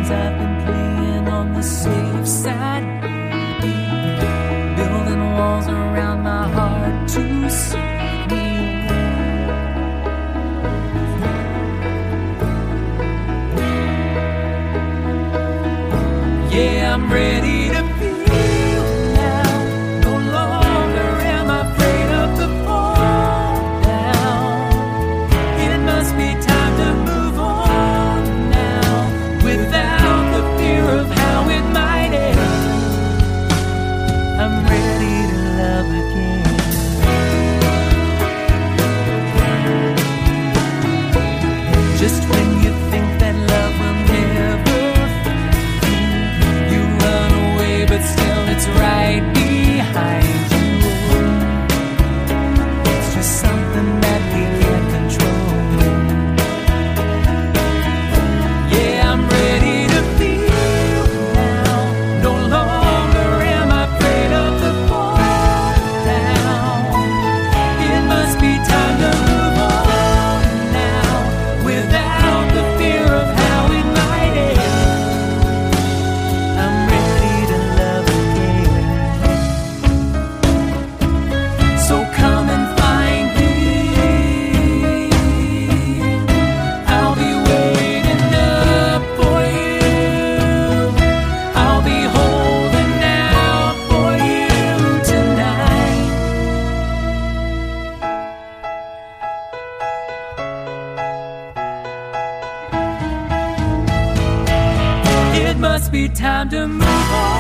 I've been playing on the safe side, building walls around my heart to save me. Yeah, I'm ready to feel now. No longer am I afraid of the fall down. It must be time to move on now, without the fear of how it might end. I'm ready to love again. Just when you think that love will never fade, you run away, but still it's right behind you. It's just something that we can't control. Yeah, I'm ready to feel now. No longer am I afraid of the fall down. It must be time to move on now, without the fear of how it might end. I'm ready to love again. So come and find me. I'll be waiting up for you. I'll be holding out for you tonight. It must be time to move on